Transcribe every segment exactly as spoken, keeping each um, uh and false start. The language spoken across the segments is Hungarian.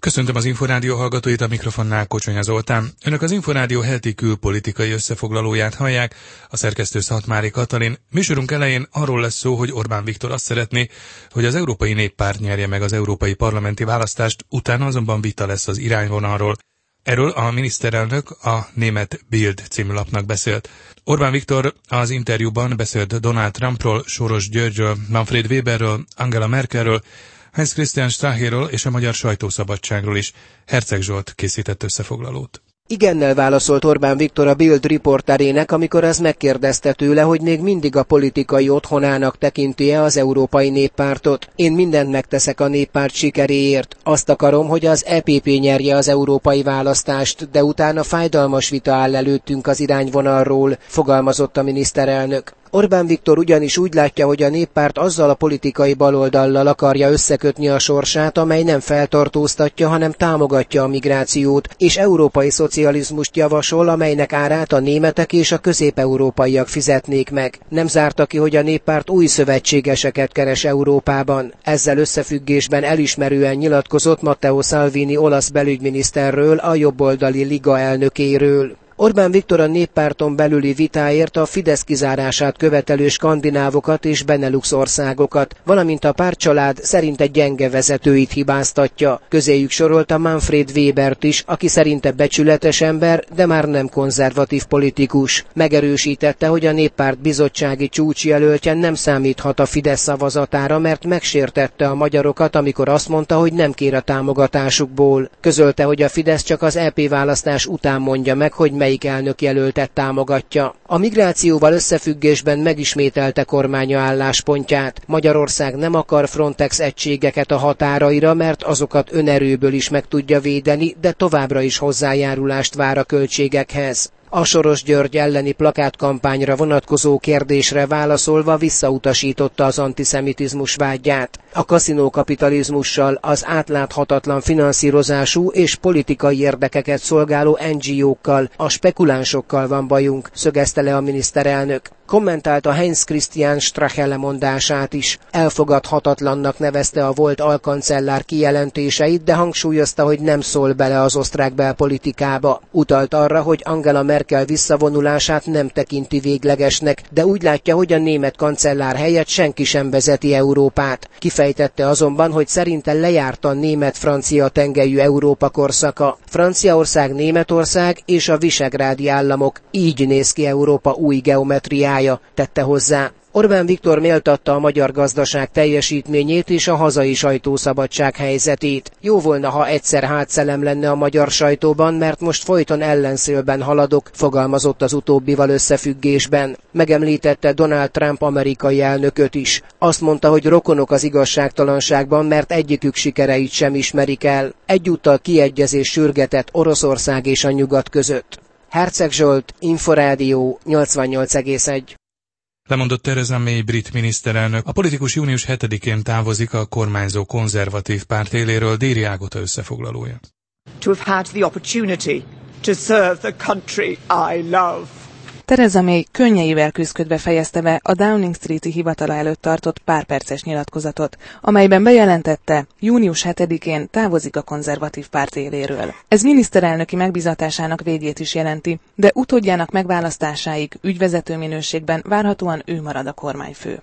Köszöntöm az Inforádió hallgatóit, a mikrofonnál Kocsonya Zoltán. Önök az Inforádió heti külpolitikai összefoglalóját hallják, a szerkesztő Szatmári Katalin. Műsorunk elején arról lesz szó, hogy Orbán Viktor azt szeretné, hogy az Európai Néppárt nyerje meg az európai parlamenti választást, utána azonban vita lesz az irányvonalról. Erről a miniszterelnök a német Bild című lapnak beszélt. Orbán Viktor az interjúban beszélt Donald Trumpról, Soros Györgyről, Manfred Weberről, Angela Merkelről, Heinz Christian Strache-ről és a magyar sajtószabadságról is. Herceg Zsolt készített összefoglalót. Igennel válaszolt Orbán Viktor a Bild riporterének, amikor az megkérdezte tőle, hogy még mindig a politikai otthonának tekinti-e az Európai Néppártot. Én mindent megteszek a néppárt sikeréért. Azt akarom, hogy az é pé pé nyerje az európai választást, de utána fájdalmas vita áll előttünk az irányvonalról, fogalmazott a miniszterelnök. Orbán Viktor ugyanis úgy látja, hogy a néppárt azzal a politikai baloldallal akarja összekötni a sorsát, amely nem feltartóztatja, hanem támogatja a migrációt, és európai szocializmust javasol, amelynek árát a németek és a közép-európaiak fizetnék meg. Nem zárta ki, hogy a néppárt új szövetségeseket keres Európában. Ezzel összefüggésben elismerően nyilatkozott Matteo Salvini olasz belügyminiszterről, a jobboldali Liga elnökéről. Orbán Viktor a néppárton belüli vitáért a Fidesz kizárását követelő skandinávokat és Benelux országokat, valamint a pártcsalád szerinte gyenge vezetőit hibáztatja. Közéjük sorolta Manfred Webert is, aki szerinte becsületes ember, de már nem konzervatív politikus. Megerősítette, hogy a néppárt bizottsági csúcsjelöltje nem számíthat a Fidesz szavazatára, mert megsértette a magyarokat, amikor azt mondta, hogy nem kér a támogatásukból. Közölte, hogy a Fidesz csak az é pé választás után mondja meg, hogy melyik elnökjelöltet támogatja. A migrációval összefüggésben megismételte kormánya álláspontját. Magyarország nem akar Frontex egységeket a határaira, mert azokat önerőből is meg tudja védeni, de továbbra is hozzájárulást vár a költségekhez. A Soros György elleni plakátkampányra vonatkozó kérdésre válaszolva visszautasította az antiszemitizmus vádját. A kaszinókapitalizmussal, az átláthatatlan finanszírozású és politikai érdekeket szolgáló en gé ókkal, a spekulánsokkal van bajunk, szögezte le a miniszterelnök. Kommentálta Heinz Christian Strache lemondását is. Elfogadhatatlannak nevezte a volt alkancellár kijelentéseit, de hangsúlyozta, hogy nem szól bele az osztrák belpolitikába. Utalt arra, hogy Angela Merkel visszavonulását nem tekinti véglegesnek, de úgy látja, hogy a német kancellár helyett senki sem vezeti Európát. Kifejtette azonban, hogy szerinte lejárt a német-francia tengelyű Európa korszaka. Franciaország, Németország és a visegrádi államok. Így néz ki Európa új geometriája, tette hozzá. Orbán Viktor méltatta a magyar gazdaság teljesítményét és a hazai sajtószabadság helyzetét. Jó volna, ha egyszer hátszelem lenne a magyar sajtóban, mert most folyton ellenszélben haladok, fogalmazott az utóbbival összefüggésben. Megemlítette Donald Trump amerikai elnököt is. Azt mondta, hogy rokonok az igazságtalanságban, mert egyikük sikereit sem ismerik el. Egyúttal kiegyezés sürgetett Oroszország és a nyugat között. Herceg Zsolt, Inforádió nyolcvannyolc egész egy. Lemondott Theresa May brit miniszterelnök. A politikus június hetedikén távozik a kormányzó konzervatív párt éléről. Déri Ágota összefoglalója. To have had the opportunity to serve the country I love. Theresa May könnyeivel küszködve fejezte be a Downing Street-i hivatala előtt tartott párperces nyilatkozatot, amelyben bejelentette, június hetedikén távozik a konzervatív párt éléről. Ez miniszterelnöki megbízatásának végét is jelenti, de utódjának megválasztásáig ügyvezető minőségben várhatóan ő marad a kormányfő.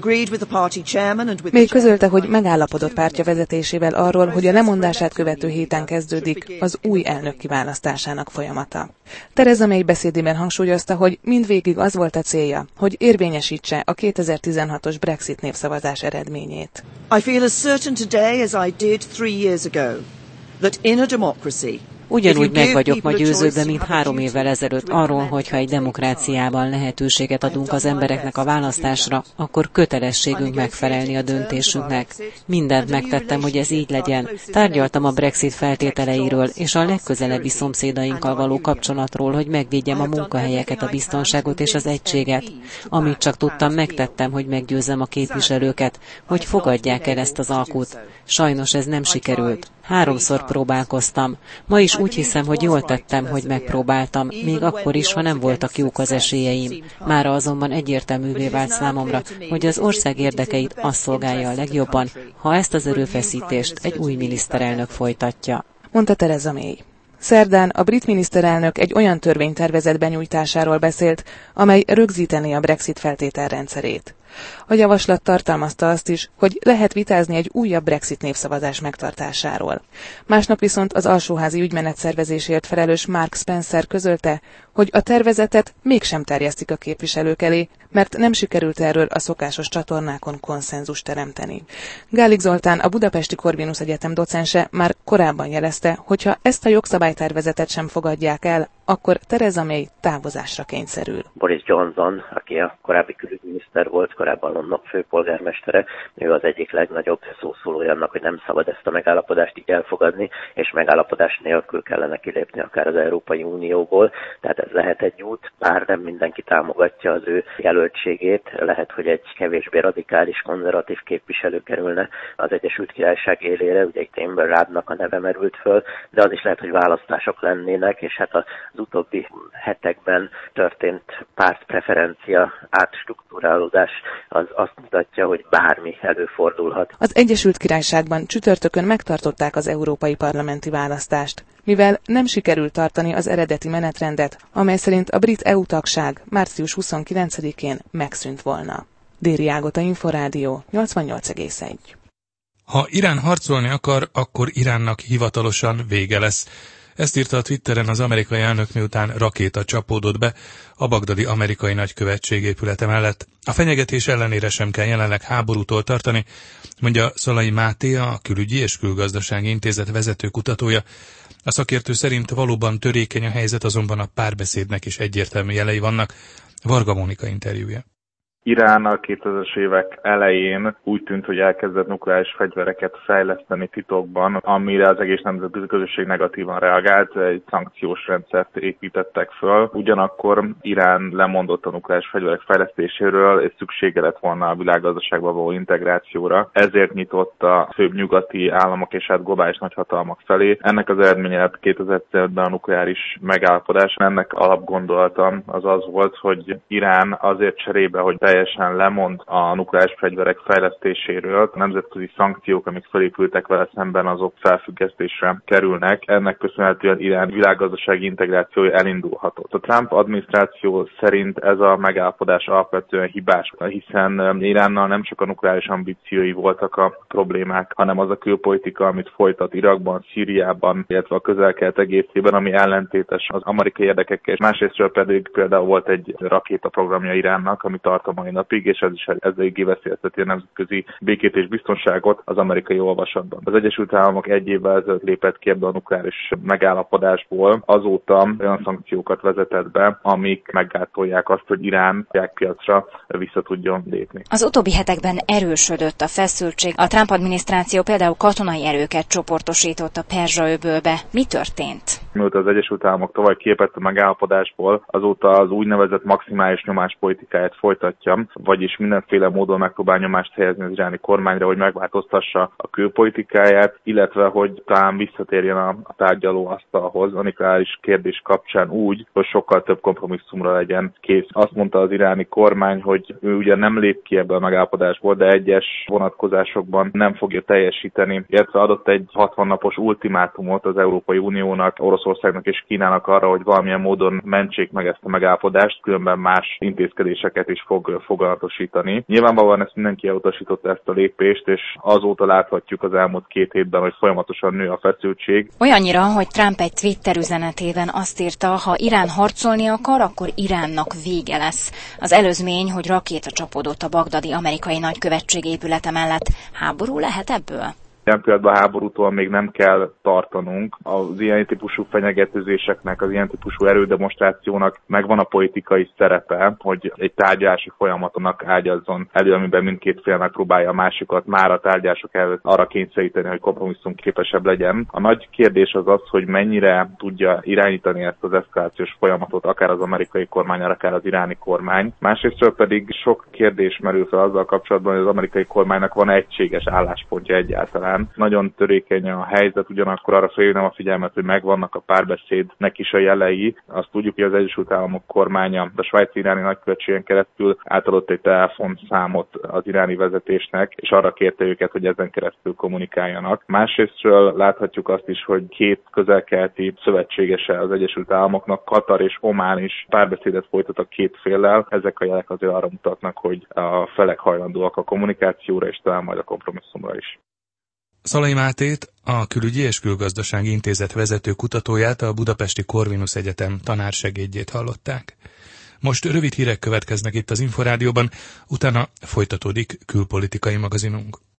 May közölte, hogy megállapodott pártja vezetésével arról, hogy a lemondását követő héten kezdődik az új elnök kiválasztásának folyamata. Theresa May beszédében hangsúlyozta, hogy mindvégig az volt a célja, hogy érvényesítse a kétezer-tizenhatos Brexit népszavazás eredményét. I feel as certain today as I did three years ago that in a democracy Ugyanúgy meg vagyok ma győződve, mint három évvel ezelőtt arról, hogyha egy demokráciában lehetőséget adunk az embereknek a választásra, akkor kötelességünk megfelelni a döntésünknek. Mindent megtettem, hogy ez így legyen. Tárgyaltam a Brexit feltételeiről és a legközelebbi szomszédainkkal való kapcsolatról, hogy megvédjem a munkahelyeket, a biztonságot és az egységet. Amit csak tudtam, megtettem, hogy meggyőzzem a képviselőket, hogy fogadják el ezt az alkut. Sajnos ez nem sikerült. Háromszor próbálkoztam. Ma is úgy hiszem, hogy jól tettem, hogy megpróbáltam, még akkor is, ha nem voltak jók az esélyeim. Mára azonban egyértelművé vált számomra, hogy az ország érdekeit azt szolgálja a legjobban, ha ezt az erőfeszítést egy új miniszterelnök folytatja. Mondta Theresa May. Szerdán a brit miniszterelnök egy olyan törvénytervezet benyújtásáról beszélt, amely rögzítené a Brexit feltételrendszerét. A javaslat tartalmazta azt is, hogy lehet vitázni egy újabb Brexit népszavazás megtartásáról. Másnap viszont az alsóházi ügymenetszervezésért felelős Mark Spencer közölte, hogy a tervezetet mégsem terjesztik a képviselők elé, mert nem sikerült erről a szokásos csatornákon konszenzust teremteni. Gálik Zoltán, a Budapesti Corvinus Egyetem docense már korábban jelezte, hogyha ezt a jogszabálytervezetet sem fogadják el, akkor Theresa May távozásra kényszerül. Boris Johnson, aki a korábbi külügyminiszter volt, korábban London főpolgármestere, ő az egyik legnagyobb szószólója annak, hogy nem szabad ezt a megállapodást így elfogadni, és megállapodás nélkül kellene kilépni akár az Európai Unióból. Tehát ez lehet egy út, bár nem mindenki támogatja az ő jelöltségét. Lehet, hogy egy kevésbé radikális, konzervatív képviselő kerülne az Egyesült Királyság élére, ugye itt Amber Ruddnak a neve merült föl, de az is lehet, hogy választások lennének, és hát az utóbbi hetekben történt pártpreferencia átstruktúrálódás az azt mutatja, hogy bármi előfordulhat. Az Egyesült Királyságban csütörtökön megtartották az európai parlamenti választást, mivel nem sikerült tartani az eredeti menetrendet, amely szerint a brit é u tagság március huszonkilencedikén megszűnt volna. Déri Ágota, Inforádió, nyolcvannyolc egész egy. Ha Irán harcolni akar, akkor Iránnak hivatalosan vége lesz. Ezt írta a Twitteren az amerikai elnök, miután rakéta csapódott be a bagdadi amerikai nagykövetség épülete mellett. A fenyegetés ellenére sem kell jelenleg háborútól tartani, mondja Szalai Máté, a Külügyi és Külgazdasági Intézet vezető kutatója. A szakértő szerint valóban törékeny a helyzet, azonban a párbeszédnek is egyértelmű jelei vannak. Varga Mónika interjúja. Irán a kétezres évek elején úgy tűnt, hogy elkezdett nukleáris fegyvereket fejleszteni titokban, amire az egész nemzetközi közösség negatívan reagált, egy szankciós rendszert építettek föl. Ugyanakkor Irán lemondott a nukleáris fegyverek fejlesztéséről, és szüksége lett volna a világgazdaságba való integrációra. Ezért nyitott a főbb nyugati államok és hát globális nagyhatalmak felé. Ennek az eredménye lett kétezer-tizenötben a nukleáris megállapodás. Ennek alapgondolata az az volt, hogy Irán azért cserébe, hogy teljesen lemond a nukleáris fegyverek fejlesztéséről. A nemzetközi szankciók, amik felépültek vele szemben, azok felfüggesztésre kerülnek. Ennek köszönhetően Irán világgazdasági integrációja elindulhatott. A Trump adminisztráció szerint ez a megállapodás alapvetően hibás, hiszen Iránnal nem csak a nukleáris ambíciói voltak a problémák, hanem az a külpolitika, amit folytat Irakban, Szíriában, illetve a Közel-Kelet egészében, ami ellentétes az amerikai érdekekkel. Másrésztről pedig például volt egy rakétaprogramja Iránnak, ami tart a mai napig, és ez is eléggé veszélyezteti a nemzetközi békét és biztonságot az amerikai olvasatban. Az Egyesült Államok egy évvel ezelőtt lépett ki ebbe a nukleáris megállapodásból, azóta olyan szankciókat vezetett be, amik meggátolják azt, hogy Irán piacra vissza tudjon lépni. Az utóbbi hetekben erősödött a feszültség. A Trump adminisztráció például katonai erőket csoportosított a Perzsa-öbölbe. Mi történt? Mióta az Egyesült Államok tavaly kilépett a megállapodásból, azóta az úgynevezett maximális nyomáspolitikáját folytatja, vagyis mindenféle módon megpróbál nyomást helyezni az iráni kormányra, hogy megváltoztassa a külpolitikáját, illetve hogy talán visszatérjen a tárgyalóasztalhoz a nukleáris kérdés kapcsán úgy, hogy sokkal több kompromisszumra legyen kész. Azt mondta az iráni kormány, hogy ő ugye nem lép ki ebből a megállapodásból, de egyes vonatkozásokban nem fogja teljesíteni, illetve adott egy hatvan napos ultimátumot az Európai Uniónak, Oroszországnak és Kínának arra, hogy valamilyen módon mentsék meg ezt a megállapodást, különben más intézkedéseket is fog foganatosítani. Nyilvánvalóan ezt mindenki elutasította, ezt a lépést, és azóta láthatjuk az elmúlt két hétben, hogy folyamatosan nő a feszültség. Olyannyira, hogy Trump egy Twitter üzenetében azt írta, ha Irán harcolni akar, akkor Iránnak vége lesz. Az előzmény, hogy rakéta csapódott a bagdadi amerikai nagykövetség épülete mellett. Háború lehet ebből? Ilyen pillanatban háborútól még nem kell tartanunk. Az ilyen típusú fenyegetőzéseknek, az ilyen típusú erődemonstrációnak megvan a politikai szerepe, hogy egy tárgyalási folyamatonnak ágyazzon elő, amiben mindkét fél megpróbálja a másikat már a tárgyalások előtt arra kényszeríteni, hogy kompromisszum képesebb legyen. A nagy kérdés az az, hogy mennyire tudja irányítani ezt az eszkalációs folyamatot, akár az amerikai kormány, akár az iráni kormány. Másrésztről pedig sok kérdés merül fel azzal kapcsolatban, hogy az amerikai kormánynak van egységes álláspontja egyáltalán esetében. Nagyon törékeny a helyzet, ugyanakkor arra felhívnám a figyelmet, hogy megvannak a párbeszédnek is a jelei. Azt tudjuk, hogy az Egyesült Államok kormánya a svájci iráni nagykövetségen keresztül átadott egy telefonszámot az iráni vezetésnek, és arra kérte őket, hogy ezen keresztül kommunikáljanak. Másrésztről láthatjuk azt is, hogy két közel-keleti szövetségese az Egyesült Államoknak, Katar és Omán is párbeszédet folytat a két féllel. Ezek a jelek azért arra mutatnak, hogy a felek hajlandóak a kommunikációra, és talán majd a kompromisszumra is. Szalai Mátét, a Külügyi és Külgazdasági Intézet vezető kutatóját, a Budapesti Corvinus Egyetem tanársegédjét hallották. Most rövid hírek következnek itt az Inforádióban, utána folytatódik külpolitikai magazinunk.